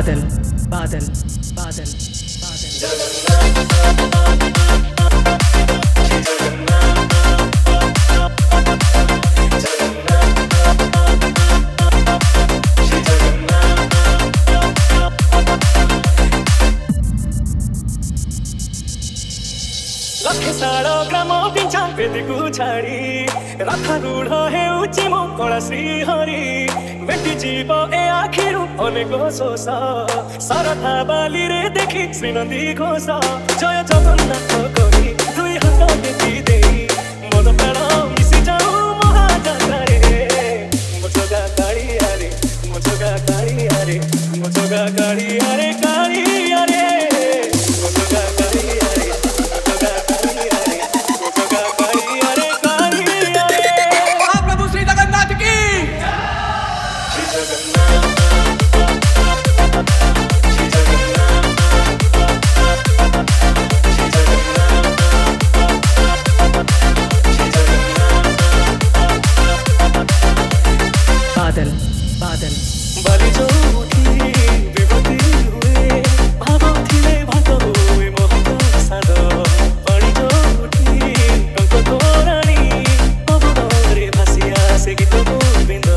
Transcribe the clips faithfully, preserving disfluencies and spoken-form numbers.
बादल बादल बादल लखे साड़ ग्राम पिंचा बेदीकू छाड़ी रथा रूढ़ हेउची मो कला श्रीहरि बेटी जीव ए आखिरु अनेक शोष सारथा बाली रे देखी श्रीनंदी घोष जय जगन्नाथ कही दुई हाथ बेटी देई मन प्राण मिशि जाऊ महाजात्रा रे मो जगा कालिया रे मो जगा कालिया रे मो जगा कालिया रे कालिया रे मो जगा कालिया रे बादल बादल बाली जो उठी विभूति हुए भाव थिले भात हुए मोहक साद पानी जो उठी टंक तोराणी पवनरे भासिया से गीत गोविंद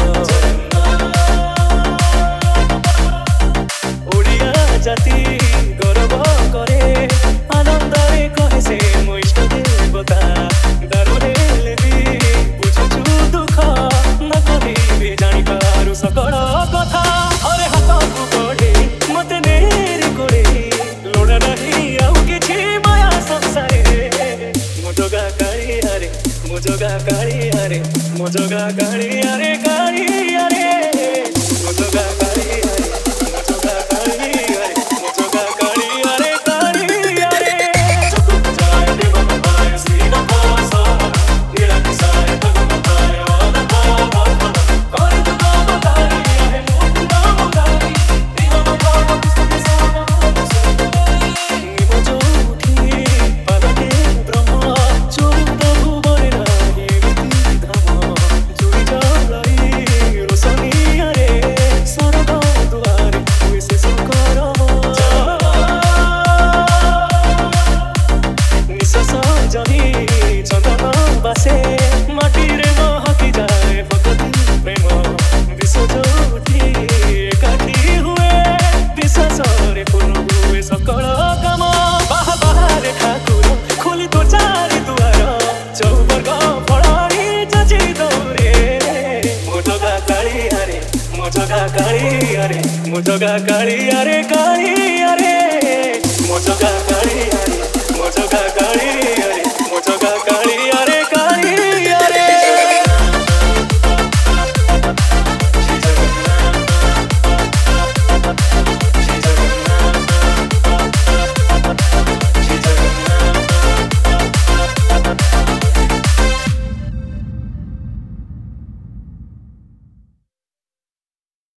ओडिया जाति गौरव करे आनंदरे कहे से मो इष्ट देवता दारुरे लेबी बुझुछु दुख न कहिबे जानी पारु सकल कथा अरे हाथ बढ़े मत नेर करे लोड़ा नहीं आउ किछि माया संसारे मो जगा कालिया रे मो जगा कालिया रे मो जगा कालिया रे कालिया रे मो जगा कालिया रे मो जगा कालिया रे मो जगा कालिया रे कालिया रे जय देव भवाय श्री नमः नीला किसाय भगवताय वदता कर तू नमतारी है मोती नमतारी देव भगवान कृष्ण सामने मो जो उठी पादे ब्रह्म चोर भुवन नाही विधि धाम जुड़ी जलाई रोशनी रे सरग दुआर हुए से सुकर निश्वास जही चंदन बासे माटी रे महकी जाए भक्ति प्रेम विश्व जो उठी एकाठी हुए विश्वास रे पूर्ण हुए सकल काम बाहा बाहारे ठाकुर खोली तो चारि दुआर चौवर्ग फड़ी चाची दौरे मो जगा कालिया रे मो जगा कालिया रे मो जगा कालिया रे कालिया रे मो जगा कालिया रे मो जगा कालिया रे मो जगा कालिया